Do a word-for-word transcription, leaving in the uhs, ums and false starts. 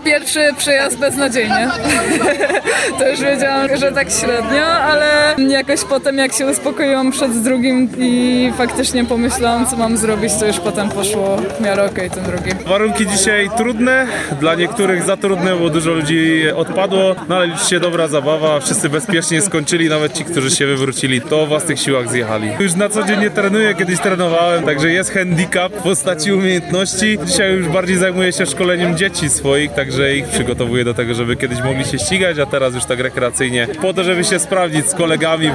pierwszy przyjazd beznadziejnie. To już wiedziałam, że tak średnio, ale jakoś potem jak się uspokoiłam przed drugim i faktycznie pomyślałam, co mam zrobić, to już potem poszło w miarę okej ten drugi. Warunki dzisiaj trudne, dla niektórych za trudne, bo dużo ludzi odpadło, no ale liczy się dobra zabawa, wszyscy bezpiecznie skończyli, nawet ci, którzy się wywrócili, to o własnych siłach zjechali. Już na co dzień nie trenuję, kiedyś trenowałem, także jest handicap w postaci umiejętności. Dzisiaj już bardziej zajmuję się szkoleniem dzieci swoich, także ich przygotowuję do tego, żeby kiedyś mogli się ścigać, a teraz już tak rekreacyjnie, po to, żeby się sprawdzić z kolegami.